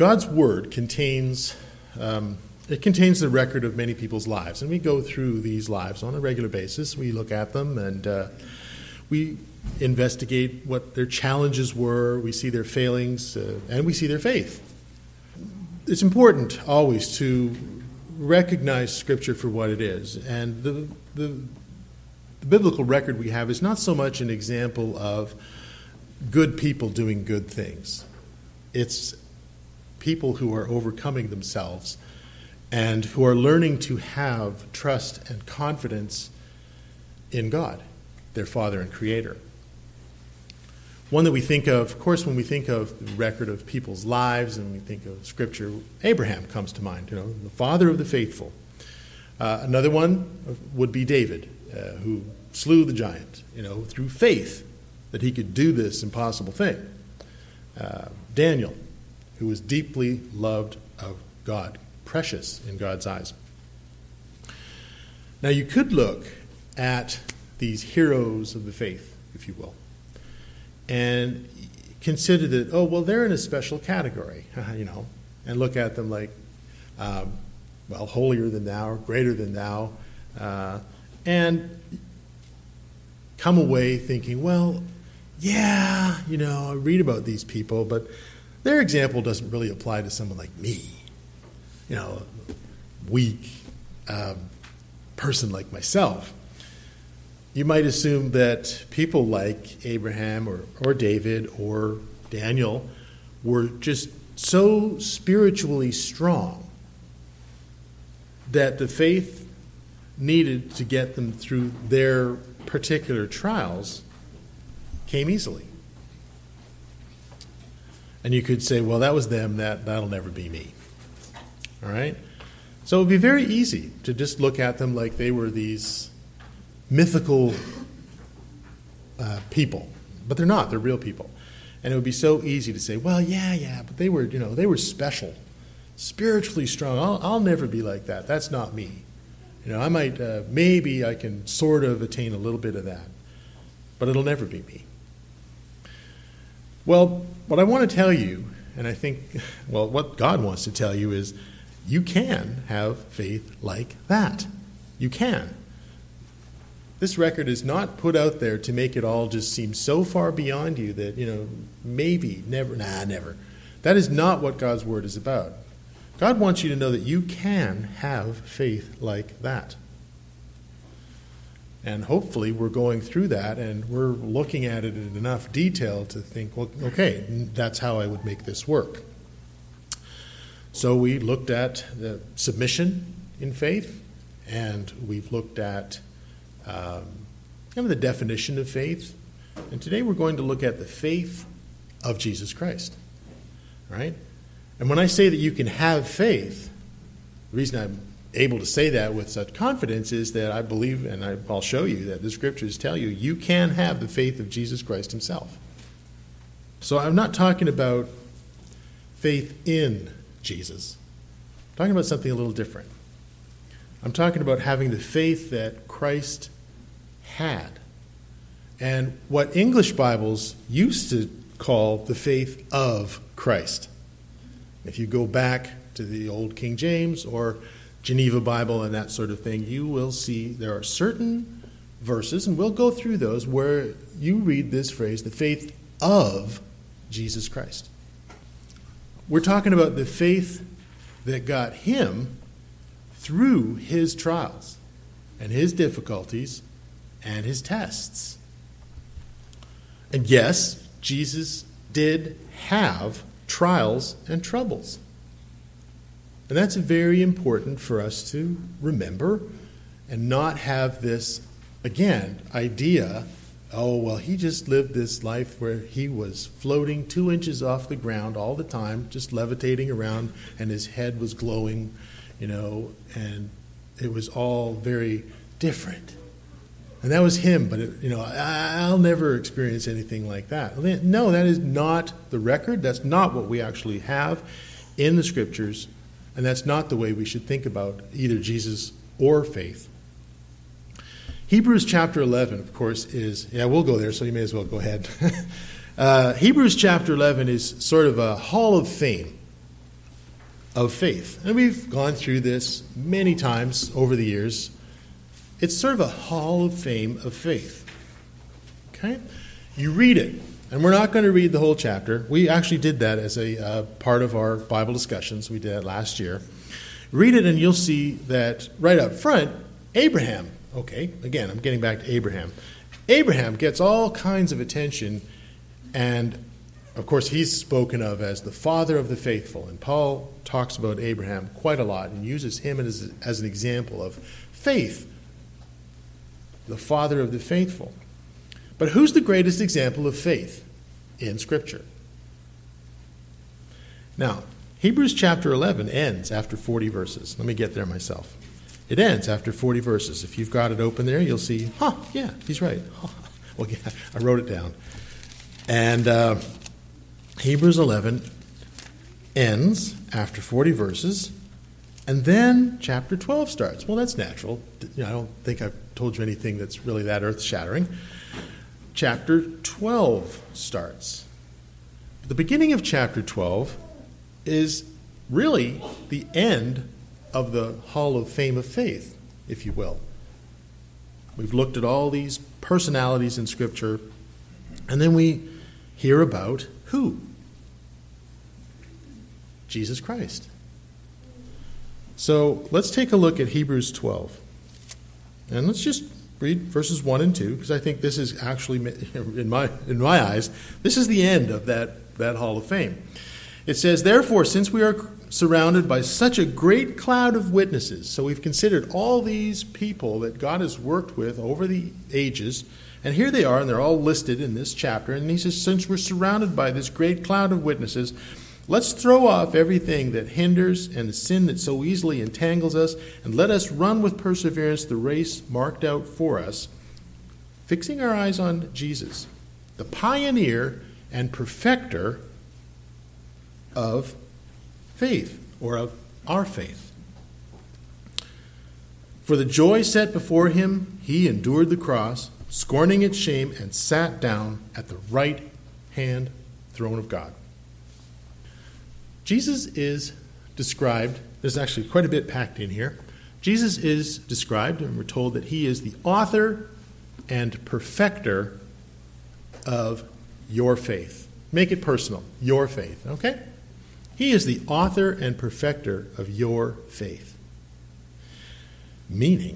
God's Word contains the record of many people's lives. And we go through these lives on a regular basis. We look at them and we investigate what their challenges were. We see their failings and we see their faith. It's important always to recognize Scripture for what it is. And the biblical record we have is not so much an example of good people doing good things. It's people who are overcoming themselves and who are learning to have trust and confidence in God, their Father and Creator. One that we think of course, when we think of the record of people's lives and we think of Scripture, Abraham comes to mind, the father of the faithful. Another one would be David, who slew the giant, through faith that he could do this impossible thing. Daniel, who was deeply loved of God, precious in God's eyes. Now you could look at these heroes of the faith, if you will, and consider that, they're in a special category, and look at them like, holier than thou, or greater than thou, and come away thinking, I read about these people, but their example doesn't really apply to someone like me, weak person like myself. You might assume that people like Abraham or David or Daniel were just so spiritually strong that the faith needed to get them through their particular trials came easily. And you could say, that was them, that'll never be me. All right? So it would be very easy to just look at them like they were these mythical people. But they're not, they're real people. And it would be so easy to say, but they were special, spiritually strong. I'll never be like that. That's not me. I might, maybe I can sort of attain a little bit of that, but it'll never be me. Well, what I want to tell you, and I think, what God wants to tell you is you can have faith like that. You can. This record is not put out there to make it all just seem so far beyond you that, maybe, never, never. That is not what God's Word is about. God wants you to know that you can have faith like that. And hopefully we're going through that and we're looking at it in enough detail to think, okay, that's how I would make this work. So we looked at the submission in faith, and we've looked at the definition of faith. And today we're going to look at the faith of Jesus Christ. All right? And when I say that you can have faith, the reason I'm able to say that with such confidence is that I believe, and I'll show you that the Scriptures tell you, you can have the faith of Jesus Christ himself. So I'm not talking about faith in Jesus. I'm talking about something a little different. I'm talking about having the faith that Christ had. And what English Bibles used to call the faith of Christ. If you go back to the old King James or Geneva Bible and that sort of thing, you will see there are certain verses, and we'll go through those, where you read this phrase, the faith of Jesus Christ. We're talking about the faith that got him through his trials and his difficulties and his tests. And yes, Jesus did have trials and troubles. And that's very important for us to remember and not have this, again, idea, he just lived this life where he was floating 2 inches off the ground all the time, just levitating around, and his head was glowing, and it was all very different. And that was him, but I'll never experience anything like that. No, that is not the record. That's not what we actually have in the Scriptures, and that's not the way we should think about either Jesus or faith. Hebrews chapter 11, of course, we'll go there, so you may as well go ahead. Hebrews chapter 11 is sort of a hall of fame of faith. And we've gone through this many times over the years. It's sort of a hall of fame of faith. Okay? You read it, and we're not going to read the whole chapter. We actually did that as a part of our Bible discussions. We did that last year. Read it, and you'll see that right up front, Abraham, okay, again, I'm getting back to Abraham. Abraham gets all kinds of attention, and of course, he's spoken of as the father of the faithful. And Paul talks about Abraham quite a lot and uses him as an example of faith, the father of the faithful. But who's the greatest example of faith in Scripture? Now, Hebrews chapter 11 ends after 40 verses. Let me get there myself. It ends after 40 verses. If you've got it open there, you'll see, yeah, he's right. Well, yeah, I wrote it down. And Hebrews 11 ends after 40 verses, and then chapter 12 starts. Well, that's natural. I don't think I've told you anything that's really that earth-shattering. Chapter 12 starts. The beginning of chapter 12 is really the end of the Hall of Fame of Faith, if you will. We've looked at all these personalities in Scripture, and then we hear about who? Jesus Christ. So let's take a look at Hebrews 12. And let's just read verses 1 and 2, because I think this is actually, in my eyes, this is the end of that Hall of Fame. It says, "Therefore, since we are surrounded by such a great cloud of witnesses," so we've considered all these people that God has worked with over the ages, and here they are, and they're all listed in this chapter, and he says, since we're surrounded by this great cloud of witnesses, let's throw off everything that hinders and the sin that so easily entangles us, and let us run with perseverance the race marked out for us, fixing our eyes on Jesus, the pioneer and perfecter of faith, or of our faith. For the joy set before him, he endured the cross, scorning its shame, and sat down at the right hand throne of God. Jesus is described, there's actually quite a bit packed in here. Jesus is described, and we're told that he is the author and perfecter of your faith. Make it personal, your faith, okay? He is the author and perfecter of your faith. Meaning,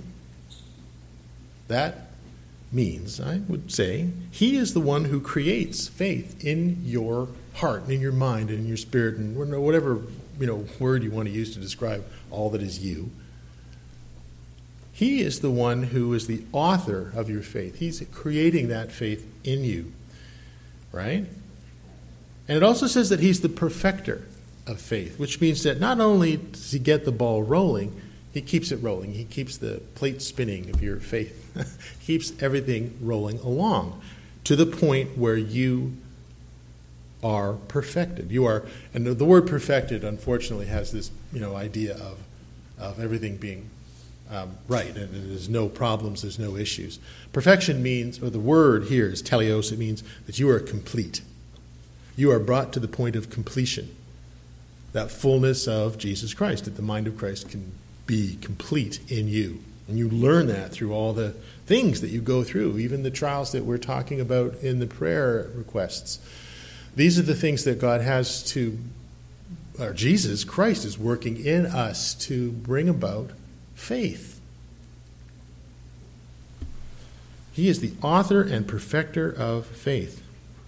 that means, I would say, he is the one who creates faith in your heart, and in your mind, and in your spirit, and whatever word you want to use to describe all that is you. He is the one who is the author of your faith. He's creating that faith in you, right? And it also says that he's the perfecter of faith, which means that not only does he get the ball rolling, he keeps it rolling. He keeps the plate spinning of your faith. He keeps everything rolling along to the point where you are perfected. You are, and the word perfected, unfortunately, has this idea of everything being right, and there's no problems, there's no issues. Perfection means, or the word here is teleos. It means that you are complete. You are brought to the point of completion. That fullness of Jesus Christ, that the mind of Christ can be complete in you. And you learn that through all the things that you go through, even the trials that we're talking about in the prayer requests. These are the things that God has to, or Jesus Christ is working in us to bring about faith. He is the author and perfecter of faith.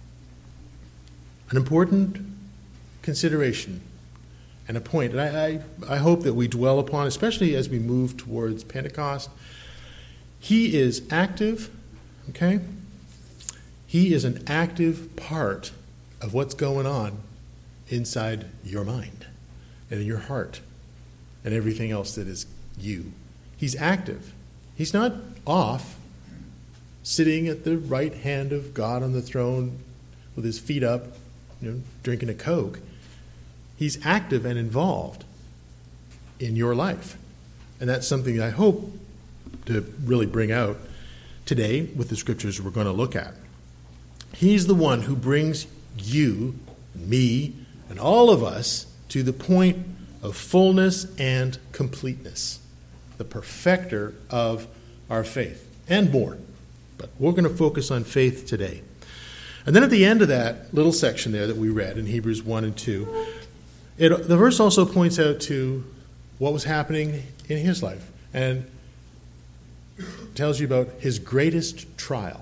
An important consideration and a point that I hope that we dwell upon, especially as we move towards Pentecost. He is active, okay? He is an active part of what's going on inside your mind and in your heart and everything else that is you. He's active. He's not off, sitting at the right hand of God on the throne with his feet up, drinking a Coke. He's active and involved in your life. And that's something I hope to really bring out today with the scriptures we're going to look at. He's the one who brings you, me, and all of us to the point of fullness and completeness, the perfecter of our faith, and more. But we're going to focus on faith today. And then at the end of that little section there that we read in Hebrews 1 and 2, the verse also points out to what was happening in his life and tells you about his greatest trial.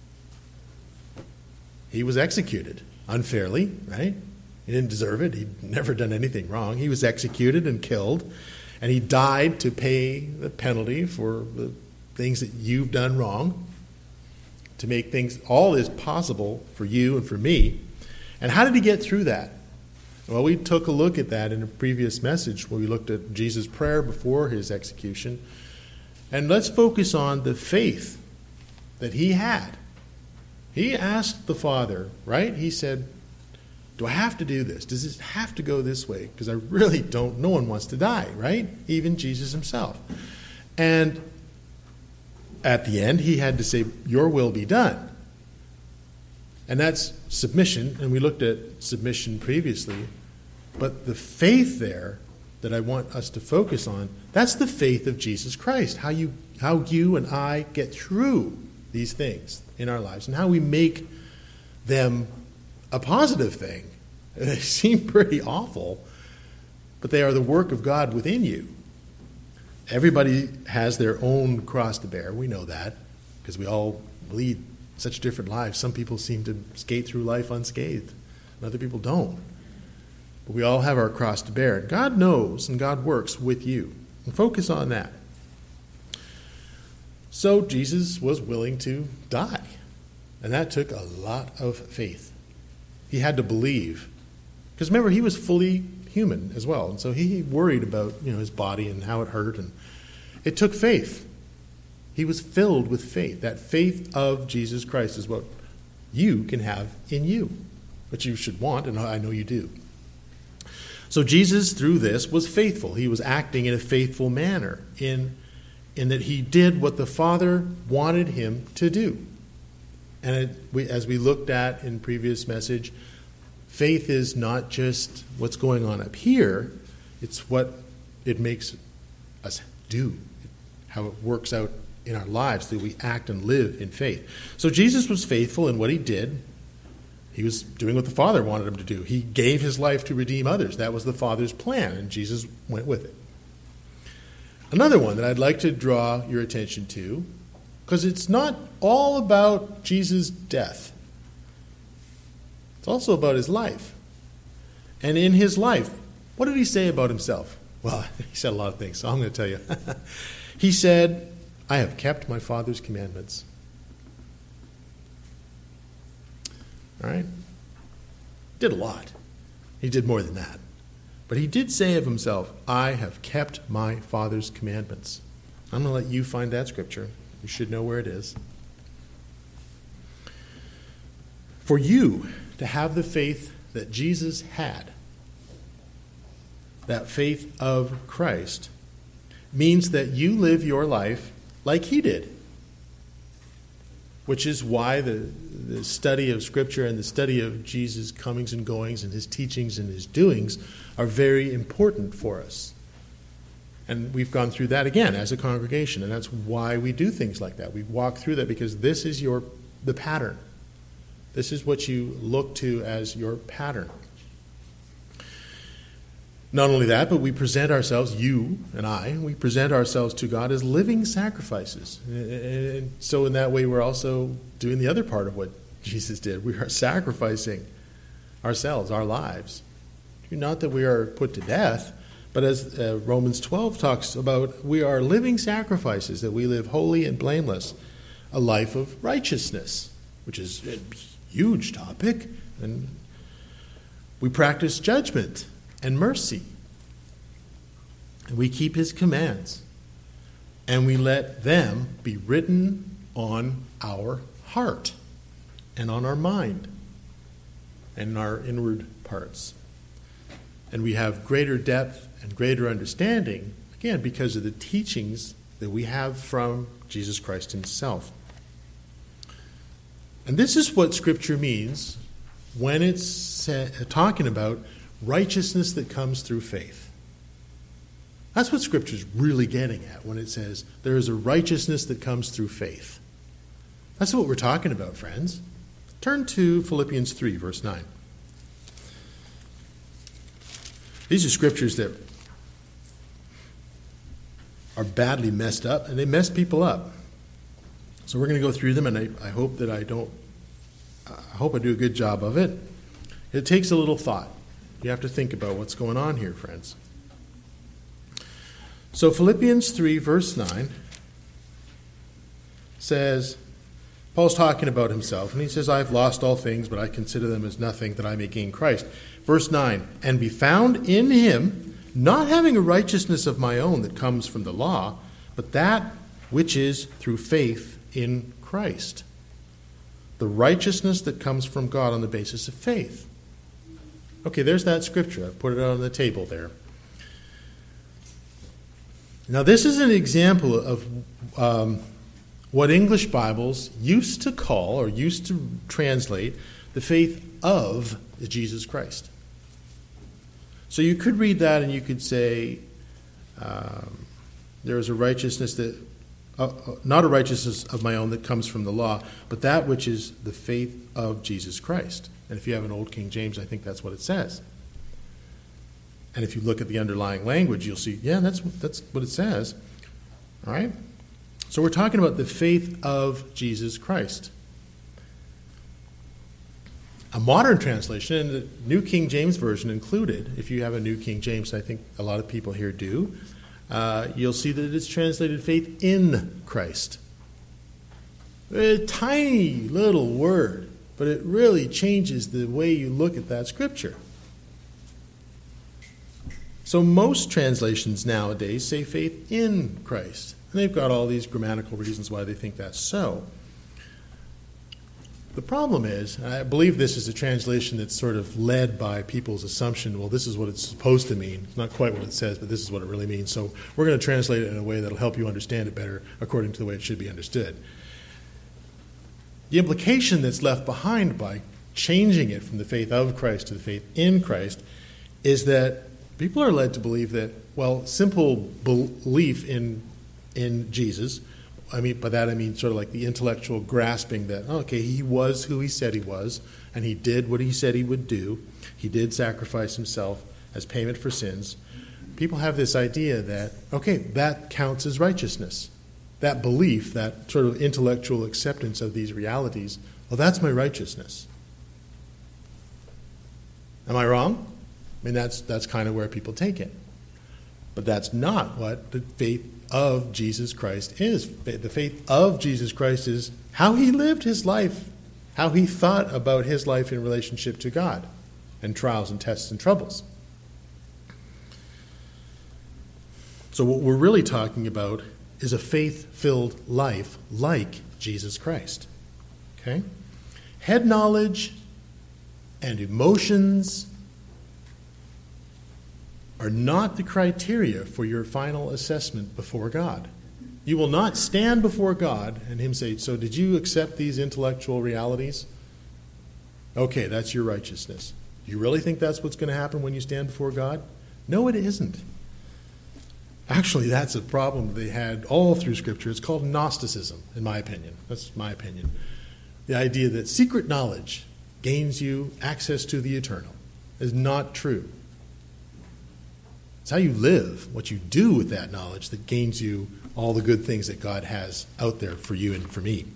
He was executed unfairly, right? He didn't deserve it. He'd never done anything wrong. He was executed and killed, and he died to pay the penalty for the things that you've done wrong, to make things, all this possible for you and for me. And how did he get through that? Well, we took a look at that in a previous message where we looked at Jesus' prayer before his execution. And let's focus on the faith that he had. He asked the Father, right? He said, do I have to do this? Does this have to go this way? Because I really don't, no one wants to die, right? Even Jesus himself. And at the end, he had to say, your will be done. And that's submission, and we looked at submission previously. But the faith there that I want us to focus on, that's the faith of Jesus Christ, how you and I get through these things in our lives and how we make them a positive thing. They seem pretty awful, but they are the work of God within you. Everybody has their own cross to bear. We know that because we all lead such different lives. Some people seem to skate through life unscathed, and other people don't. But we all have our cross to bear. God knows and God works with you. And focus on that. So Jesus was willing to die, and that took a lot of faith. He had to believe. Because remember, he was fully human as well, and so he worried about his body and how it hurt, and it took faith. He was filled with faith. That faith of Jesus Christ is what you can have in you, what you should want, and I know you do. So Jesus, through this, was faithful. He was acting in a faithful manner in that he did what the Father wanted him to do. And as we looked at in previous message, faith is not just what's going on up here, it's what it makes us do, how it works out in our lives, that we act and live in faith. So Jesus was faithful in what he did. He was doing what the Father wanted him to do. He gave his life to redeem others. That was the Father's plan, and Jesus went with it. Another one that I'd like to draw your attention to, because it's not all about Jesus' death. It's also about his life. And in his life, what did he say about himself? Well, he said a lot of things, so I'm going to tell you. He said, I have kept my Father's commandments. All right? Did a lot. He did more than that. But he did say of himself, I have kept my Father's commandments. I'm going to let you find that scripture. You should know where it is. For you to have the faith that Jesus had, that faith of Christ, means that you live your life like he did. Which is why the study of Scripture and the study of Jesus' comings and goings and his teachings and his doings are very important for us. And we've gone through that again as a congregation, and that's why we do things like that. We walk through that because this is the pattern. This is what you look to as your pattern. Not only that, but we present ourselves, you and I, we present ourselves to God as living sacrifices. And so in that way, we're also doing the other part of what Jesus did. We are sacrificing ourselves, our lives. Not that we are put to death, but as Romans 12 talks about, we are living sacrifices, that we live holy and blameless, a life of righteousness, which is a huge topic. And we practice judgment and mercy. And we keep his commands. And we let them be written on our heart and on our mind and in our inward parts. And we have greater depth and greater understanding, again, because of the teachings that we have from Jesus Christ himself. And this is what Scripture means when it's talking about righteousness that comes through faith. That's what Scripture's really getting at when it says there is a righteousness that comes through faith. That's what we're talking about, friends. Turn to Philippians 3, verse 9. These are scriptures that are badly messed up, and they mess people up. So we're going to go through them, and I hope that I do a good job of it. It takes a little thought. You have to think about what's going on here, friends. So Philippians 3, verse 9 says, Paul's talking about himself, and he says, I've lost all things, but I consider them as nothing, that I may gain Christ. Verse 9, and be found in him, not having a righteousness of my own that comes from the law, but that which is through faith in Christ. The righteousness that comes from God on the basis of faith. Okay, there's that scripture. I put it on the table there. Now, this is an example of what English Bibles used to call or used to translate the faith of Jesus Christ. So you could read that and you could say, there is a righteousness that, not a righteousness of my own that comes from the law, but that which is the faith of Jesus Christ. And if you have an old King James, I think that's what it says. And if you look at the underlying language, you'll see, yeah, that's what it says. All right? So we're talking about the faith of Jesus Christ. A modern translation, and the New King James Version included, if you have a New King James, I think a lot of people here do, you'll see that it's translated faith in Christ. A tiny little word, but it really changes the way you look at that scripture. So most translations nowadays say faith in Christ. And they've got all these grammatical reasons why they think that's so. The problem is, I believe this is a translation that's sort of led by people's assumption, well, this is what it's supposed to mean. It's not quite what it says, but this is what it really means. So we're going to translate it in a way that'll help you understand it better according to the way it should be understood. The implication that's left behind by changing it from the faith of Christ to the faith in Christ is that people are led to believe that, well, simple belief in Jesus, by that I mean sort of like the intellectual grasping that, okay, he was who he said he was, and he did what he said he would do. He did sacrifice himself as payment for sins. People have this idea that, okay, that counts as righteousness. That belief, that sort of intellectual acceptance of these realities, well, that's my righteousness. Am I wrong? That's kind of where people take it. But that's not what the faith of Jesus Christ is. The faith of Jesus Christ is how he lived his life, how he thought about his life in relationship to God, and trials and tests and troubles. So what we're really talking about is a faith-filled life like Jesus Christ. Okay? Head knowledge and emotions are not the criteria for your final assessment before God. You will not stand before God and him say, so did you accept these intellectual realities? Okay, that's your righteousness. You really think that's what's going to happen when you stand before God? No, it isn't. Actually, that's a problem they had all through Scripture. It's called Gnosticism, in my opinion. That's my opinion. The idea that secret knowledge gains you access to the eternal is not true. It's how you live, what you do with that knowledge that gains you all the good things that God has out there for you and for me.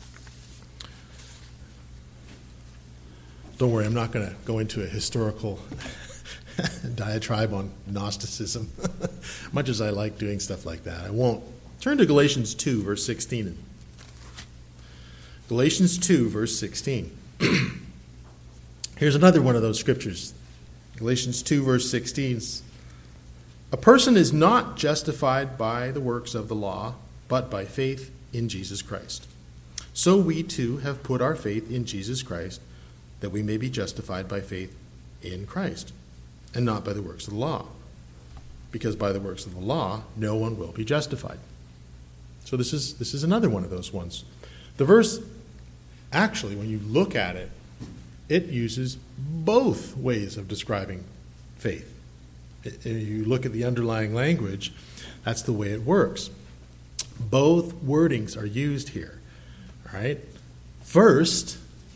Don't worry, I'm not going to go into a historical diatribe on Gnosticism, much as I like doing stuff like that. I won't. Turn to Galatians 2, verse 16. Galatians 2, verse 16. Here's another one of those scriptures. Galatians 2, verse 16. A person is not justified by the works of the law, but by faith in Jesus Christ. So we too have put our faith in Jesus Christ, that we may be justified by faith in Christ, and not by the works of the law. Because by the works of the law, no one will be justified. So this is another one of those ones. The verse, actually, when you look at it, it uses both ways of describing faith. If you look at the underlying language, that's the way it works. Both wordings are used here. All right? First,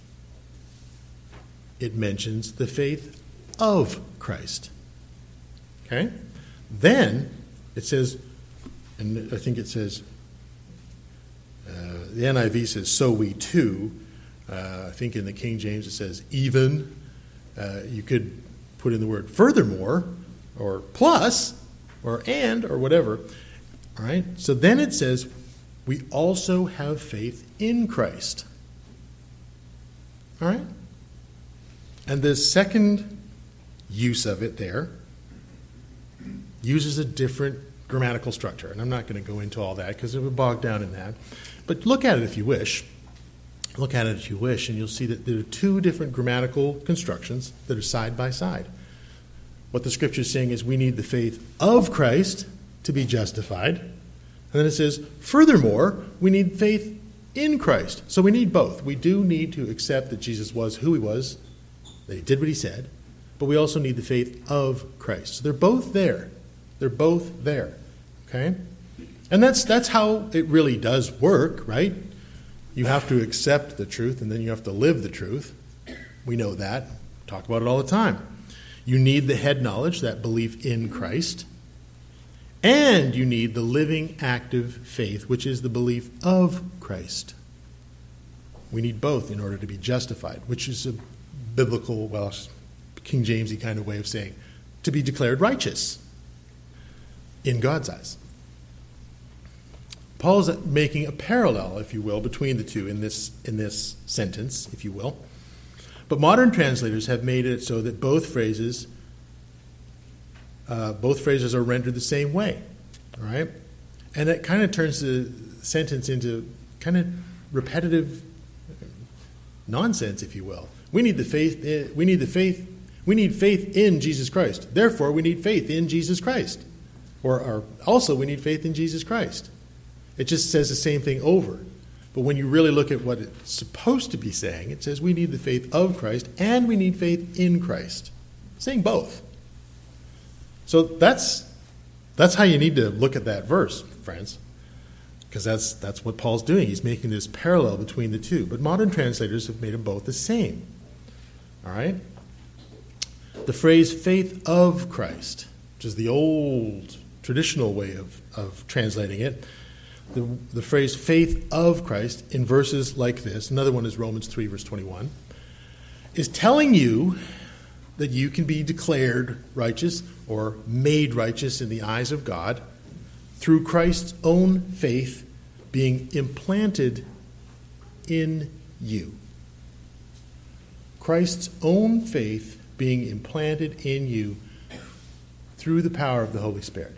it mentions the faith of Christ. Okay? Then it says, and I think it says, the NIV says, so we too. I think in the King James it says, even. You could put in the word furthermore, or plus, or and, or whatever. All right? So then it says, we also have faith in Christ. All right? And the second use of it there uses a different grammatical structure. And I'm not going to go into all that because it would bog down in that. But look at it if you wish. Look at it if you wish, and you'll see that there are two different grammatical constructions that are side by side. What the Scripture is saying is we need the faith of Christ to be justified. And then it says, furthermore, we need faith in Christ. So we need both. We do need to accept that Jesus was who he was, that he did what he said, but we also need the faith of Christ. So they're both there. They're both there. Okay? And that's how it really does work, right? You have to accept the truth, and then you have to live the truth. We know that. Talk about it all the time. You need the head knowledge, that belief in Christ. And you need the living, active faith, which is the belief of Christ. We need both in order to be justified, which is a biblical, well, King Jamesy kind of way of saying, to be declared righteous in God's eyes. Paul's making a parallel, if you will, between the two in this sentence, if you will. But modern translators have made it so that both phrases are rendered the same way. All right? And it kind of turns the sentence into kind of repetitive nonsense, if you will. We need faith in Jesus Christ. Therefore, we need faith in Jesus Christ. Or also, we need faith in Jesus Christ. It just says the same thing over. But when you really look at what it's supposed to be saying, it says we need the faith of Christ and we need faith in Christ. It's saying both. So that's how you need to look at that verse, friends. Because that's what Paul's doing. He's making this parallel between the two. But modern translators have made them both the same. All right? The phrase faith of Christ, which is the old traditional way of translating it, the phrase faith of Christ in verses like this, another one is Romans 3, verse 21, is telling you that you can be declared righteous or made righteous in the eyes of God through Christ's own faith being implanted in you. Christ's own faith being implanted in you through the power of the Holy Spirit.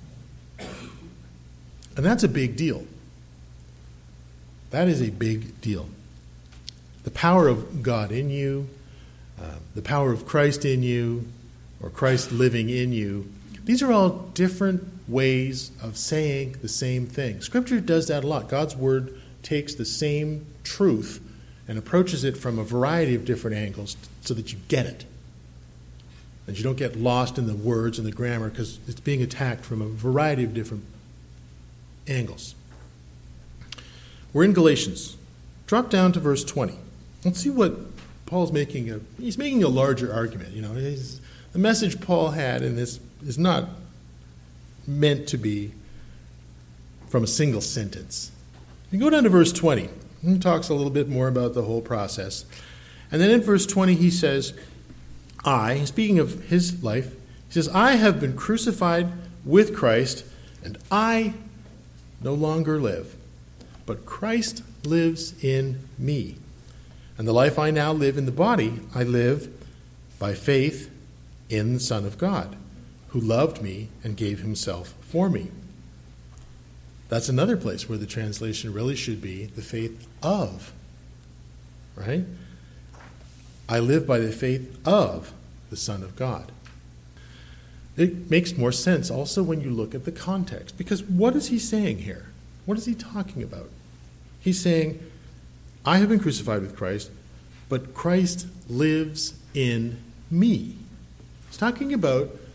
And that's a big deal. That is a big deal. The power of God in you, the power of Christ in you, or Christ living in you, these are all different ways of saying the same thing. Scripture does that a lot. God's Word takes the same truth and approaches it from a variety of different angles so that you get it. And you don't get lost in the words and the grammar because it's being attacked from a variety of different angles. We're in Galatians. Drop down to verse 20. Let's see what Paul's making. He's making a larger argument. You know, the message Paul had in this is not meant to be from a single sentence. You go down to verse 20. He talks a little bit more about the whole process. And then in verse 20 he says, speaking of his life, he says, I have been crucified with Christ, and I no longer live, but Christ lives in me. And the life I now live in the body, I live by faith in the Son of God, who loved me and gave himself for me. That's another place where the translation really should be the faith of, right? I live by the faith of the Son of God. It makes more sense also when you look at the context. Because what is he saying here? What is he talking about? He's saying, I have been crucified with Christ, but Christ lives in me. He's talking about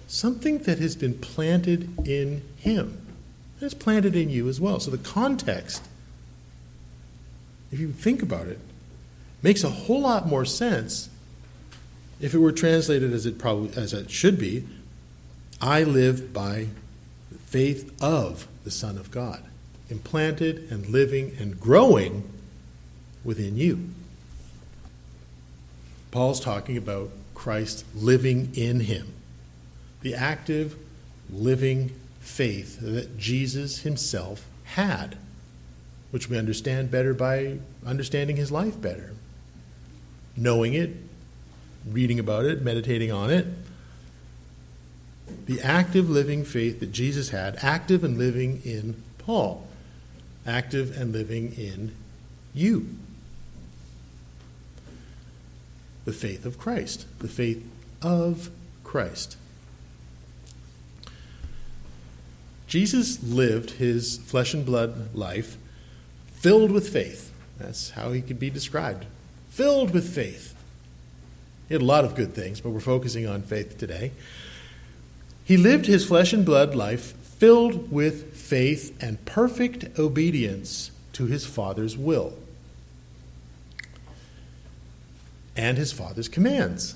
something that has been planted in him. It's planted in you as well. So the context, if you think about it, makes a whole lot more sense if it were translated as it should be. I live by faith of the Son of God, implanted and living and growing within you. Paul's talking about Christ living in him, the active, living faith that Jesus himself had, which we understand better by understanding his life better, knowing it, reading about it, meditating on it. The active, living faith that Jesus had, active and living in Paul, active and living in you. The faith of Christ, the faith of Christ. Jesus lived his flesh and blood life filled with faith. That's how he could be described. Filled with faith. He had a lot of good things, but we're focusing on faith today. He lived his flesh and blood life filled with faith and perfect obedience to his Father's will and his Father's commands.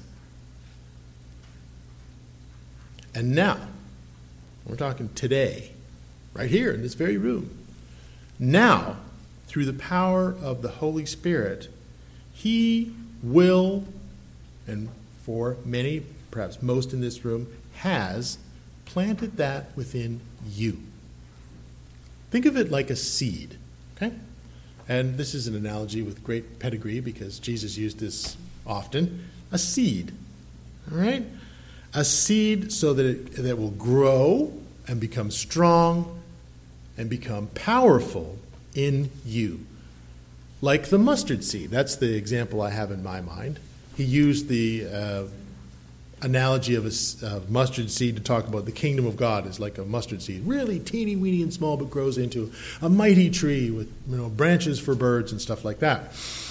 And now, we're talking today, right here in this very room. Now, through the power of the Holy Spirit, he will, and for many, perhaps most in this room, has planted that within you. Think of it like a seed, okay? And this is an analogy with great pedigree because Jesus used this often. A seed, all right? A seed so that it will grow and become strong and become powerful in you. Like the mustard seed. That's the example I have in my mind. He used the analogy of a mustard seed to talk about the kingdom of God is like a mustard seed. Really teeny weeny and small, but grows into a mighty tree with branches for birds and stuff like that.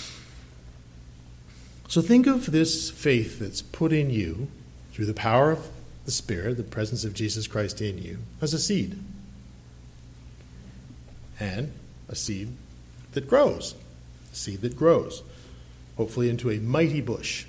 So think of this faith that's put in you through the power of the Spirit, the presence of Jesus Christ in you, as a seed. And a seed that grows. A seed that grows, hopefully into a mighty bush.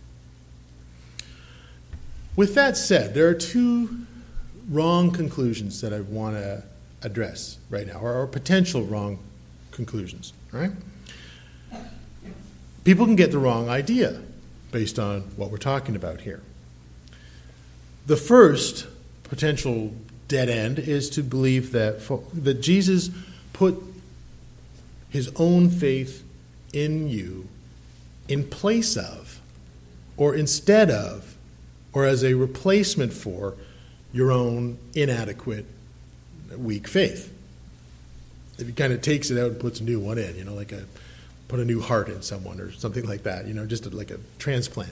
With that said, there are two wrong conclusions that I want to address right now, or potential wrong conclusions. All right? People can get the wrong idea based on what we're talking about here. The first potential dead end is to believe that Jesus put his own faith in you in place of, or instead of, or as a replacement for your own inadequate, weak faith. If he kind of takes it out and puts a new one in, like put a new heart in someone or something like that, just like a transplant.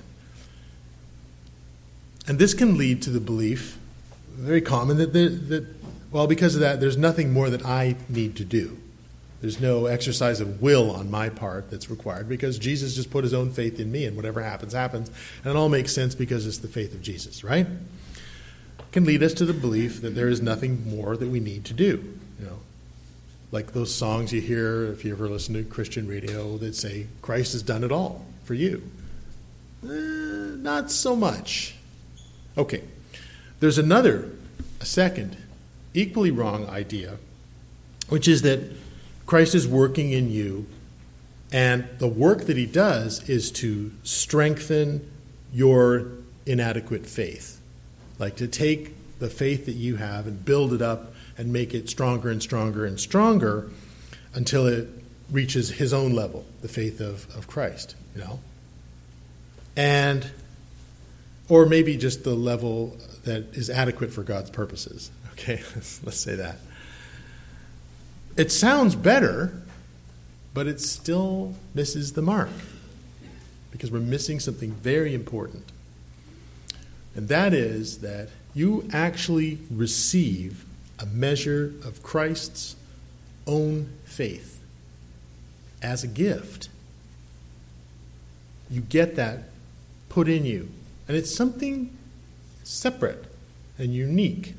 And this can lead to the belief, very common, that because of that, there's nothing more that I need to do. There's no exercise of will on my part that's required because Jesus just put his own faith in me and whatever happens, happens. And it all makes sense because it's the faith of Jesus, right? It can lead us to the belief that there is nothing more that we need to do. Like those songs you hear if you ever listen to Christian radio that say, Christ has done it all for you. Not so much. Okay, there's a second, equally wrong idea, which is that Christ is working in you, and the work that he does is to strengthen your inadequate faith. Like to take the faith that you have and build it up and make it stronger and stronger and stronger until it reaches his own level, the faith of Christ, And, or maybe just the level that is adequate for God's purposes. Okay, let's say that. It sounds better, but it still misses the mark because we're missing something very important. And that is that you actually receive a measure of Christ's own faith as a gift. You get that put in you. And it's something separate and unique.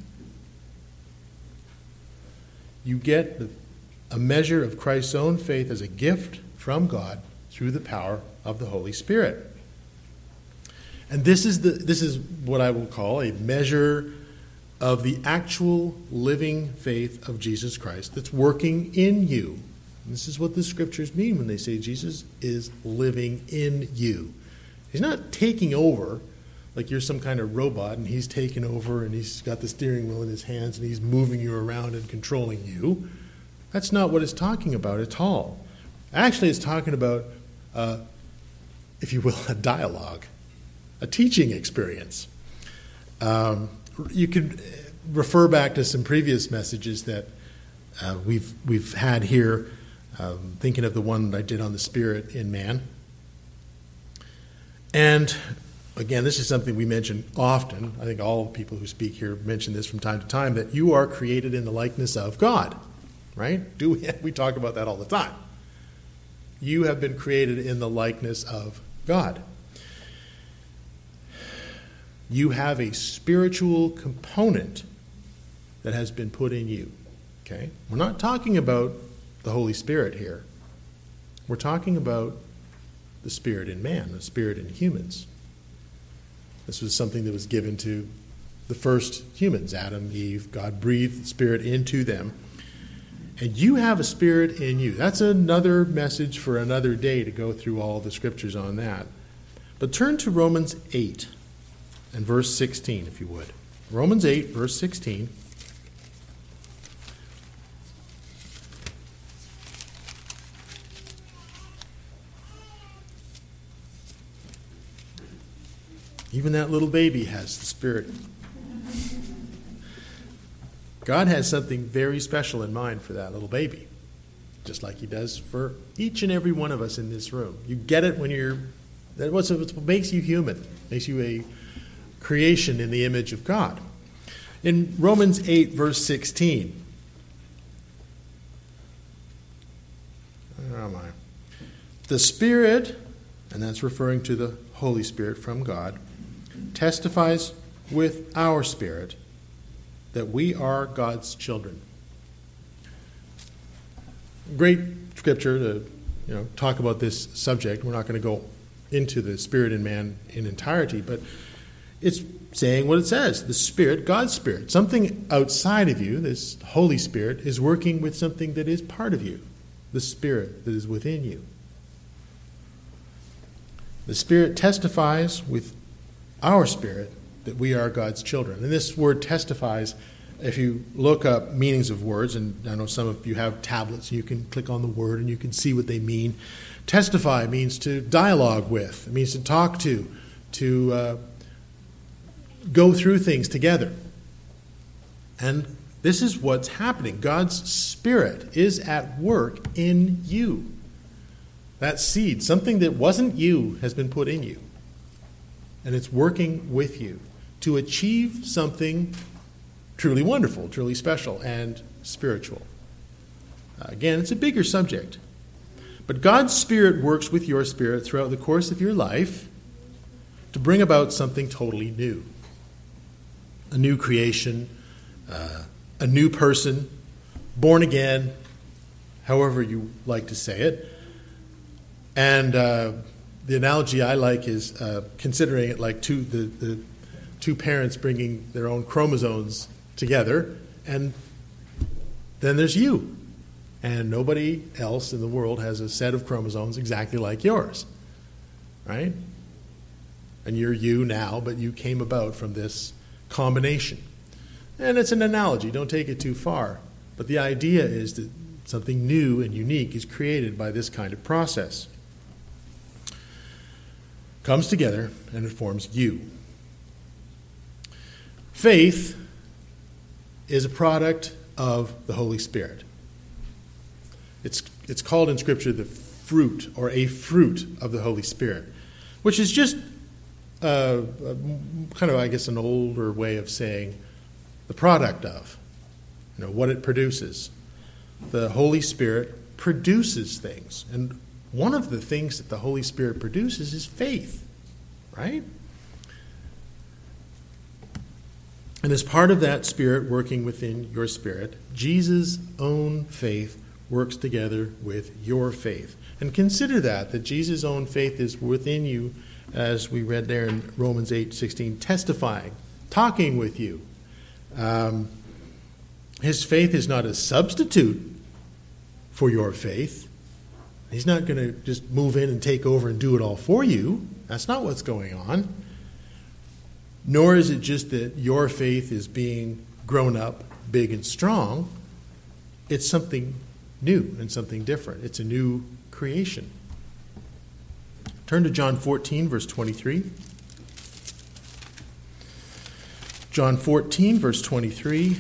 You get a measure of Christ's own faith as a gift from God through the power of the Holy Spirit. And this is what I will call a measure of the actual living faith of Jesus Christ that's working in you. And this is what the scriptures mean when they say Jesus is living in you. He's not taking over like you're some kind of robot and he's taking over and he's got the steering wheel in his hands and he's moving you around and controlling you. That's not what it's talking about at all. Actually, it's talking about, if you will, a dialogue, a teaching experience. You could refer back to some previous messages that we've had here, thinking of the one that I did on the Spirit in man. And again, this is something we mention often. I think all people who speak here mention this from time to time, that you are created in the likeness of God, right? We talk about that all the time. You have been created in the likeness of God. You have a spiritual component that has been put in you. Okay? We're not talking about the Holy Spirit here. We're talking about the Spirit in man, the Spirit in humans. This was something that was given to the first humans, Adam, Eve. God breathed the Spirit into them. And you have a Spirit in you. That's another message for another day to go through all the scriptures on that. But turn to Romans 8 and verse 16, if you would. Romans 8, verse 16. Even that little baby has the Spirit. God has something very special in mind for that little baby, just like he does for each and every one of us in this room. You get it when that's what makes you human, makes you a creation in the image of God. In Romans 8, verse 16, where am I? The Spirit, and that's referring to the Holy Spirit from God, testifies with our spirit that we are God's children. Great scripture to talk about this subject. We're not going to go into the Spirit in man in entirety, but it's saying what it says. The Spirit, God's Spirit, something outside of you, this Holy Spirit, is working with something that is part of you, the Spirit that is within you. The Spirit testifies with our spirit that we are God's children. And this word testifies, if you look up meanings of words, and I know some of you have tablets, you can click on the word and you can see what they mean. Testify means to dialogue with. It means to talk to go through things together. And this is what's happening. God's Spirit is at work in you. That seed, something that wasn't you, has been put in you. And it's working with you to achieve something truly wonderful, truly special, and spiritual. Again, it's a bigger subject. But God's Spirit works with your spirit throughout the course of your life to bring about something totally new. A new creation, a new person, born again, however you like to say it. And the analogy I like is considering it like the two parents bringing their own chromosomes together, and then there's you. And nobody else in the world has a set of chromosomes exactly like yours, right? And you're you now, but you came about from this combination. And it's an analogy, don't take it too far. But the idea is that something new and unique is created by this kind of process. Comes together and it forms you. Faith is a product of the Holy Spirit. It's called in Scripture the fruit or a fruit of the Holy Spirit, which is just kind of, I guess, an older way of saying the product of, what it produces. The Holy Spirit produces things, and one of the things that the Holy Spirit produces is faith, right? And as part of that Spirit working within your spirit, Jesus' own faith works together with your faith. And consider that Jesus' own faith is within you, as we read there in Romans 8:16, testifying, talking with you. His faith is not a substitute for your faith. He's not going to just move in and take over and do it all for you. That's not what's going on. Nor is it just that your faith is being grown up, big and strong. It's something new and something different. It's a new creation. Turn to John 14, verse 23. John 14, verse 23.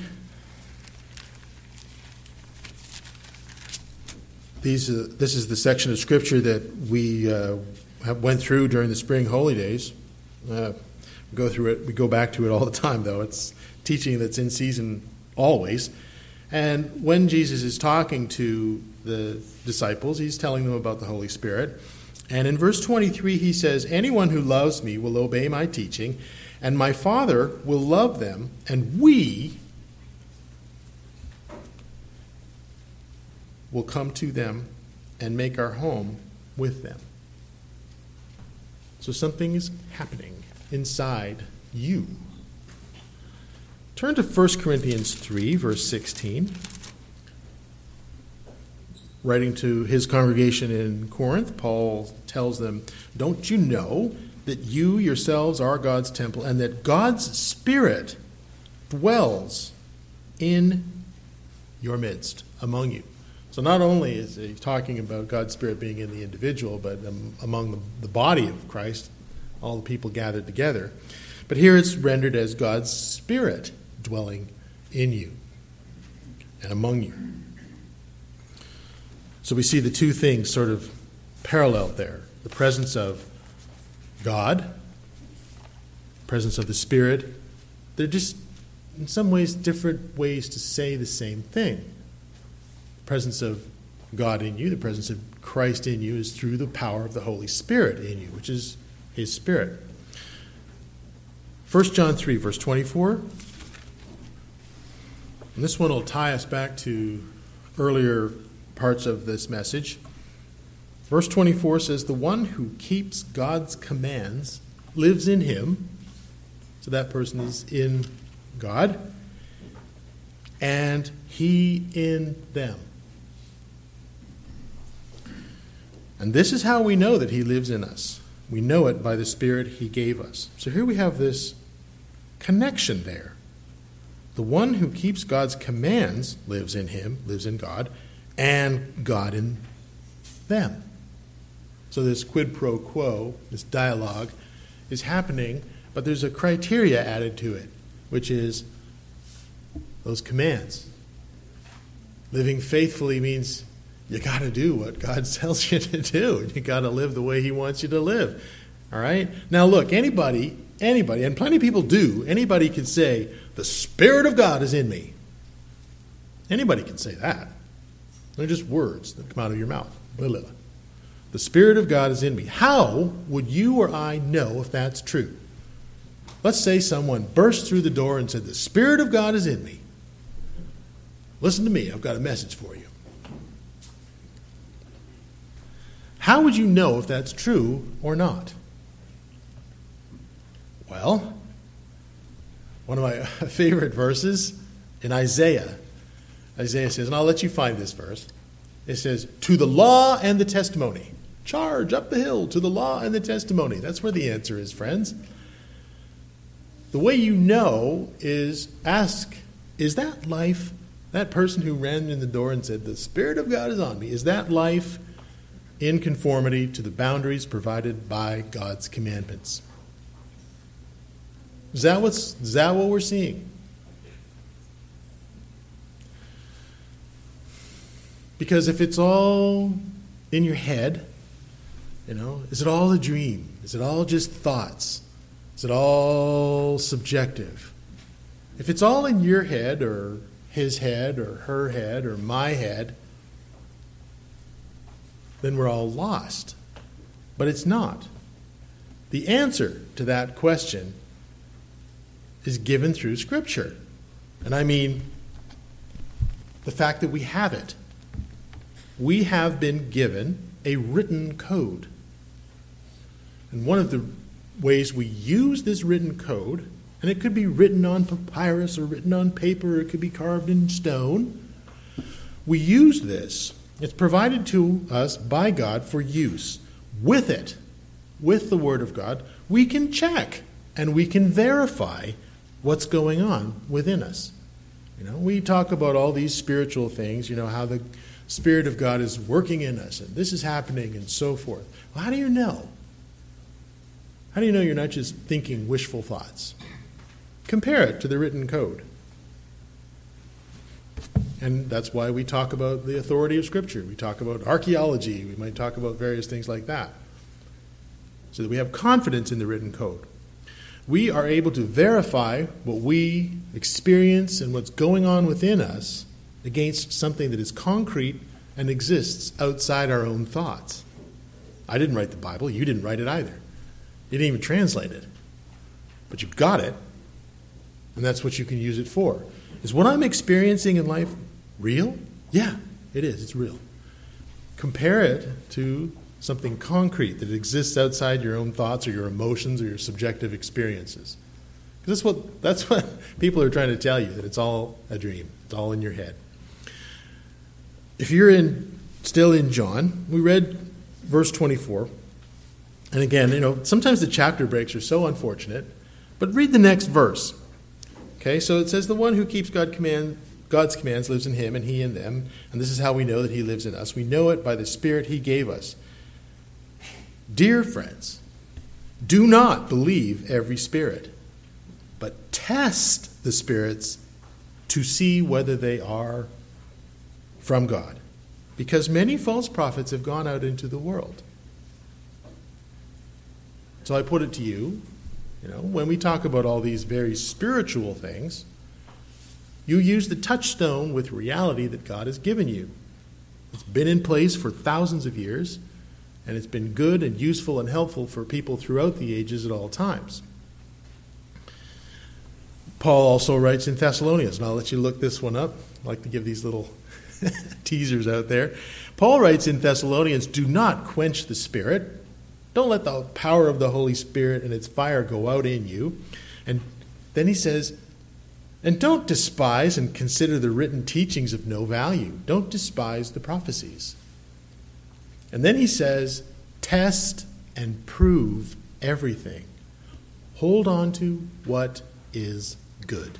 This is the section of Scripture that we went through during the spring holy days. We go through it. We go back to it all the time, though. It's teaching that's in season always. And when Jesus is talking to the disciples, he's telling them about the Holy Spirit. And in verse 23, he says, "Anyone who loves me will obey my teaching, and my Father will love them, and we will come to them and make our home with them." So something is happening inside you. Turn to 1 Corinthians 3, verse 16. Writing to his congregation in Corinth, Paul tells them, "Don't you know that you yourselves are God's temple, and that God's Spirit dwells in your midst, among you?" So not only is he talking about God's Spirit being in the individual, but among the body of Christ, all the people gathered together. But here it's rendered as God's Spirit dwelling in you and among you. So we see the two things sort of parallel there. The presence of God, presence of the Spirit. They're just, in some ways, different ways to say the same thing. The presence of God in you, the presence of Christ in you, is through the power of the Holy Spirit in you, which is his Spirit. 1 John 3, verse 24. And this one will tie us back to earlier parts of this message. Verse 24 says, "The one who keeps God's commands lives in him." So that person is in God. "And he in them." And this is how we know that he lives in us. We know it by the Spirit he gave us. So here we have this connection there. The one who keeps God's commands lives in him, lives in God, and God in them. So this quid pro quo, this dialogue, is happening, but there's a criteria added to it, which is those commands. Living faithfully means you got to do what God tells you to do. You got to live the way he wants you to live. All right? Now look, anybody, and plenty of people do, anybody can say, "The Spirit of God is in me." Anybody can say that. They're just words that come out of your mouth. Blah, blah, blah. The Spirit of God is in me. How would you or I know if that's true? Let's say someone burst through the door and said, "The Spirit of God is in me. Listen to me, I've got a message for you." How would you know if that's true or not? Well, one of my favorite verses in Isaiah. Isaiah says, and I'll let you find this verse. It says, "To the law and the testimony. Charge up the hill to the law and the testimony." That's where the answer is, friends. The way you know is ask, is that life, that person who ran in the door and said, "The Spirit of God is on me," is that life in conformity to the boundaries provided by God's commandments? Is that what we're seeing? Because if it's all in your head, is it all a dream? Is it all just thoughts? Is it all subjective? If it's all in your head or his head or her head or my head, then we're all lost. But it's not. The answer to that question is given through Scripture. And I mean the fact that we have it. We have been given a written code. And one of the ways we use this written code, and it could be written on papyrus or written on paper, or it could be carved in stone. We use this. It's provided to us by God for use. With it, with the Word of God, we can check and we can verify what's going on within us. We talk about all these spiritual things, how the Spirit of God is working in us and this is happening and so forth. Well, how do you know? How do you know you're not just thinking wishful thoughts? Compare it to the written code. And that's why we talk about the authority of Scripture. We talk about archaeology. We might talk about various things like that. So that we have confidence in the written code. We are able to verify what we experience and what's going on within us against something that is concrete and exists outside our own thoughts. I didn't write the Bible. You didn't write it either. You didn't even translate it. But you've got it. And that's what you can use it for. Is what I'm experiencing in life real? Yeah, it is. It's real. Compare it to something concrete that exists outside your own thoughts or your emotions or your subjective experiences. Because that's what people are trying to tell you, that it's all a dream. It's all in your head. If you're still in John, we read verse 24. And again, sometimes the chapter breaks are so unfortunate, but read the next verse. Okay, so it says, the one who keeps God's commands lives in him and he in them, and this is how we know that he lives in us. We know it by the Spirit he gave us. Dear friends, do not believe every spirit, but test the spirits to see whether they are from God, because many false prophets have gone out into the world. So I put it to you, when we talk about all these very spiritual things, you use the touchstone with reality that God has given you. It's been in place for thousands of years, and it's been good and useful and helpful for people throughout the ages at all times. Paul also writes in Thessalonians, and I'll let you look this one up. I like to give these little teasers out there. Paul writes in Thessalonians, do not quench the Spirit. Don't let the power of the Holy Spirit and its fire go out in you. And then he says, and don't despise and consider the written teachings of no value. Don't despise the prophecies. And then he says, test and prove everything. Hold on to what is good.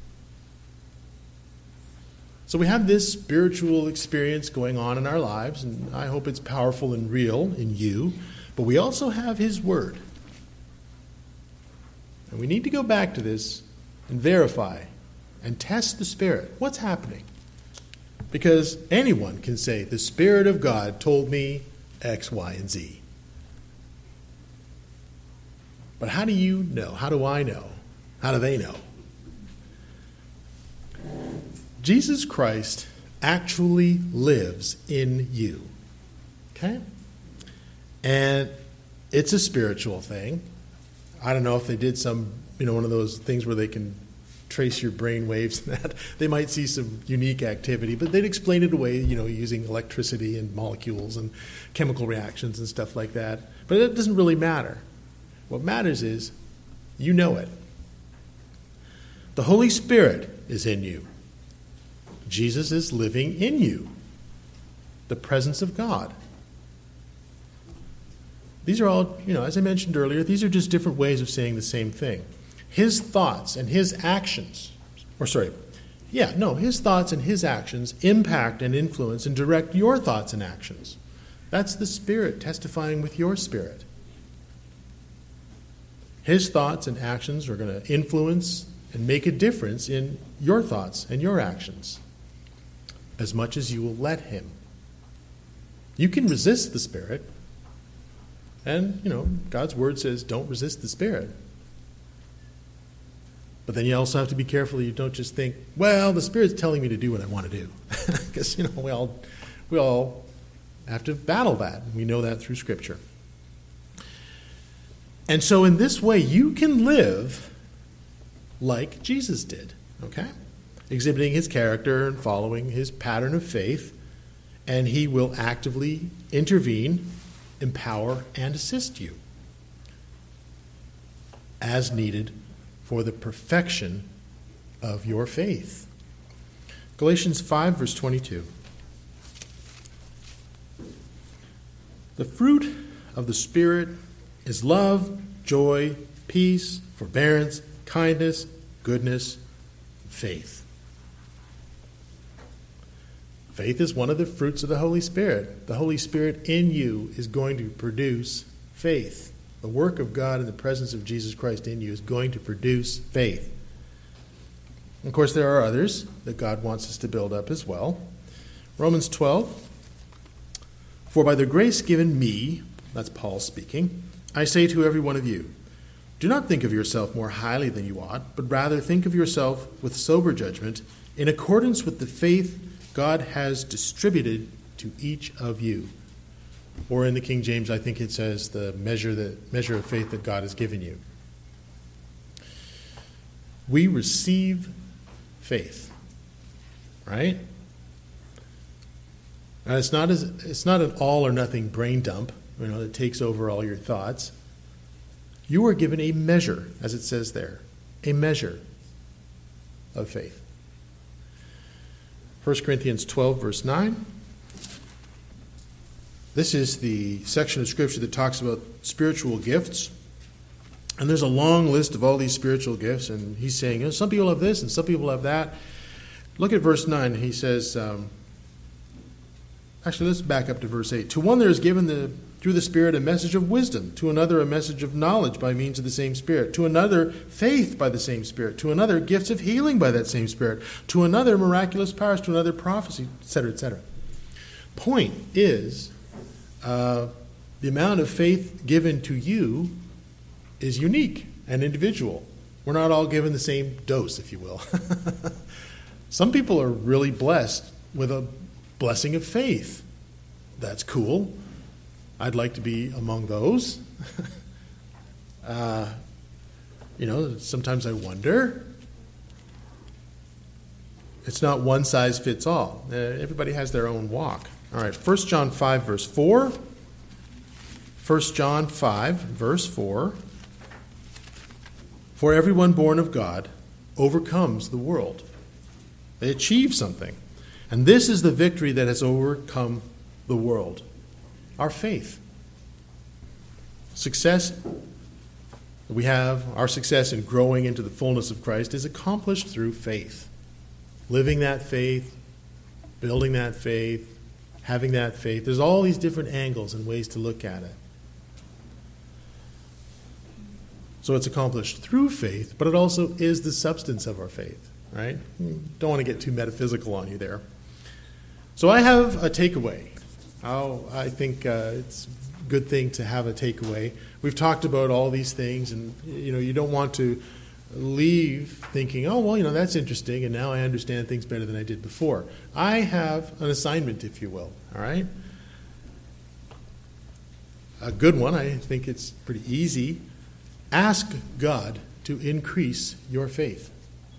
So we have this spiritual experience going on in our lives, and I hope it's powerful and real in you. But we also have his word. And we need to go back to this and verify and test the Spirit. What's happening? Because anyone can say, the Spirit of God told me X, Y, and Z. But how do you know? How do I know? How do they know? Jesus Christ actually lives in you. Okay? And it's a spiritual thing. I don't know if they did some, one of those things where they can trace your brain waves and that. They might see some unique activity, but they'd explain it away, using electricity and molecules and chemical reactions and stuff like that. But it doesn't really matter. What matters is you know it. The Holy Spirit is in you. Jesus is living in you. The presence of God. These are all, as I mentioned earlier, these are just different ways of saying the same thing. His thoughts and his actions, his thoughts and his actions impact and influence and direct your thoughts and actions. That's the Spirit testifying with your spirit. His thoughts and actions are going to influence and make a difference in your thoughts and your actions, as much as you will let him. You can resist the Spirit. And, God's word says don't resist the Spirit. But then you also have to be careful you don't just think, well, the Spirit's telling me to do what I want to do. Because, we all have to battle that. We know that through Scripture. And so in this way, you can live like Jesus did, okay? Exhibiting his character and following his pattern of faith, and he will actively intervene, empower, and assist you as needed for the perfection of your faith. Galatians 5, verse 22. The fruit of the Spirit is love, joy, peace, forbearance, kindness, goodness, faith. Faith is one of the fruits of the Holy Spirit. The Holy Spirit in you is going to produce faith. The work of God in the presence of Jesus Christ in you is going to produce faith. Of course, there are others that God wants us to build up as well. Romans 12. For by the grace given me, that's Paul speaking, I say to every one of you, do not think of yourself more highly than you ought, but rather think of yourself with sober judgment, in accordance with the faith God has distributed to each of you. Or in the King James, I think it says the measure of faith that God has given you. We receive faith, right? And it's not an all or nothing brain dump, that takes over all your thoughts. You are given a measure, as it says there, a measure of faith. 1 Corinthians 12, verse 9. This is the section of Scripture that talks about spiritual gifts. And there's a long list of all these spiritual gifts, and he's saying, some people have this and some people have that. Look at verse 9. He says, actually, let's back up to verse 8. To one there is given through the Spirit a message of wisdom, to another a message of knowledge by means of the same Spirit, to another faith by the same Spirit, to another gifts of healing by that same Spirit, to another miraculous powers, to another prophecy, etc., etc. Point is, the amount of faith given to you is unique and individual. We're not all given the same dose, if you will. Some people are really blessed with a blessing of faith. That's cool. I'd like to be among those. Sometimes I wonder. It's not one size fits all. Everybody has their own walk. All right, 1 John 5, verse 4. 1 John 5, verse 4. For everyone born of God overcomes the world. They achieve something. And this is the victory that has overcome the world. Our faith. Success that we have, our success in growing into the fullness of Christ is accomplished through faith. Living that faith, building that faith, having that faith. There's all these different angles and ways to look at it. So it's accomplished through faith, but it also is the substance of our faith, right? Don't want to get too metaphysical on you there. So I have a takeaway. I think it's a good thing to have a takeaway. We've talked about all these things, and you don't want to leave thinking, that's interesting, and now I understand things better than I did before. I have an assignment, if you will, all right? A good one, I think it's pretty easy. Ask God to increase your faith.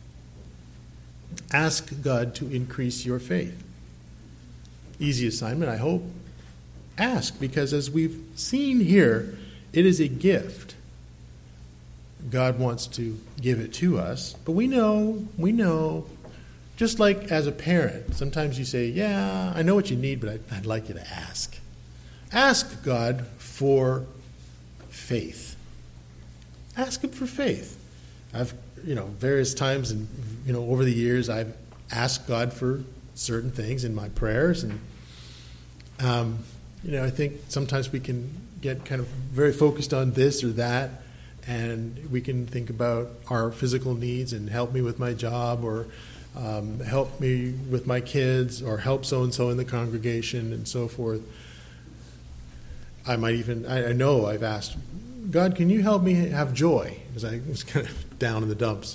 Ask God to increase your faith. Easy assignment, I hope. Ask, because as we've seen here, it is a gift. God wants to give it to us. But we know, just like as a parent, sometimes you say, yeah, I know what you need, but I'd like you to ask. Ask God for faith. Ask Him for faith. I've, various times and, over the years, I've asked God for certain things in my prayers. And, I think sometimes we can get kind of very focused on this or that, and we can think about our physical needs and help me with my job, or help me with my kids, or help so-and-so in the congregation, and so forth. I know I've asked, God, can you help me have joy? Because I was kind of down in the dumps.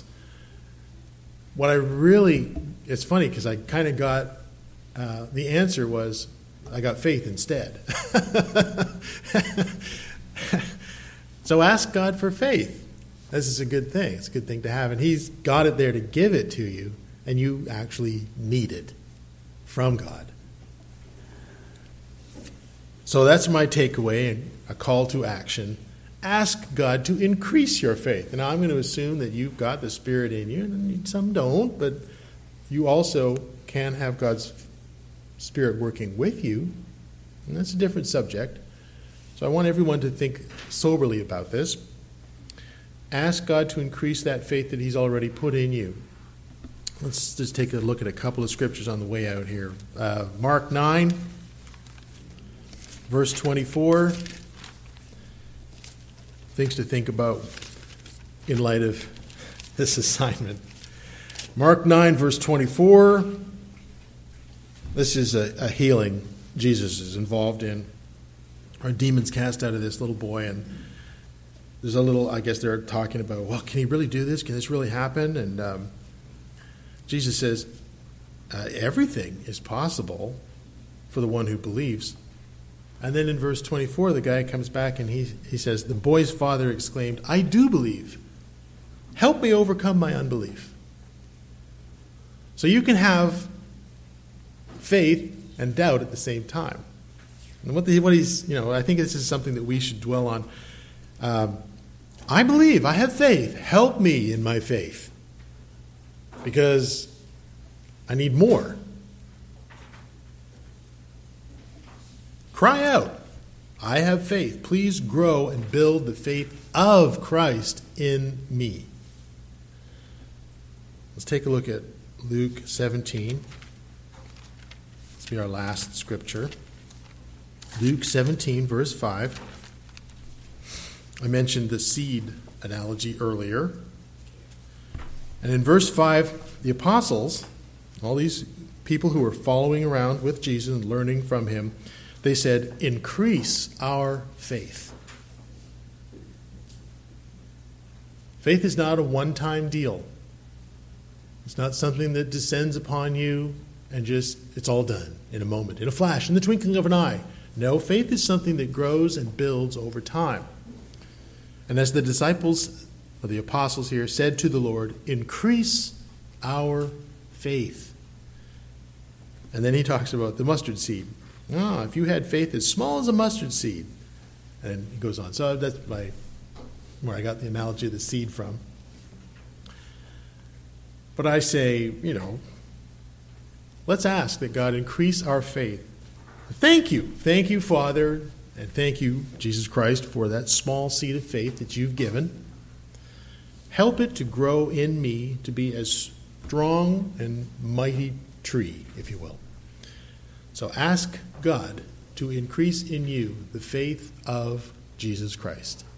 It's funny because I kind of got, the answer was, I got faith instead. So ask God for faith. This is a good thing. It's a good thing to have. And he's got it there to give it to you, and you actually need it from God. So that's my takeaway, and a call to action. Ask God to increase your faith. And I'm going to assume that you've got the Spirit in you, and some don't, but you also can have God's Spirit working with you. And that's a different subject. So I want everyone to think soberly about this. Ask God to increase that faith that he's already put in you. Let's just take a look at a couple of scriptures on the way out here. Mark 9, verse 24. Things to think about in light of this assignment. Mark 9, verse 24. This is a healing Jesus is involved in. Our demons cast out of this little boy, and there's a little, I guess they're talking about, well, can he really do this? Can this really happen? And Jesus says, everything is possible for the one who believes. And then in verse 24, the guy comes back and he says, the boy's father exclaimed, I do believe. Help me overcome my unbelief. So you can have faith and doubt at the same time. And what he's, I think this is something that we should dwell on. I believe, I have faith. Help me in my faith. Because I need more. Cry out, I have faith. Please grow and build the faith of Christ in me. Let's take a look at Luke 17. This will be our last scripture. Luke 17, verse 5. I mentioned the seed analogy earlier. And in verse 5, the apostles, all these people who were following around with Jesus and learning from him, they said, increase our faith. Faith is not a one-time deal. It's not something that descends upon you and just, it's all done in a moment, in a flash, in the twinkling of an eye. No, faith is something that grows and builds over time. And as the disciples, or the apostles here, said to the Lord, increase our faith. And then he talks about the mustard seed. If you had faith as small as a mustard seed. And he goes on. So that's where I got the analogy of the seed from. But I say, let's ask that God increase our faith. Thank you. Thank you, Father, and thank you, Jesus Christ, for that small seed of faith that you've given. Help it to grow in me to be as strong and mighty tree, if you will. So ask God to increase in you the faith of Jesus Christ.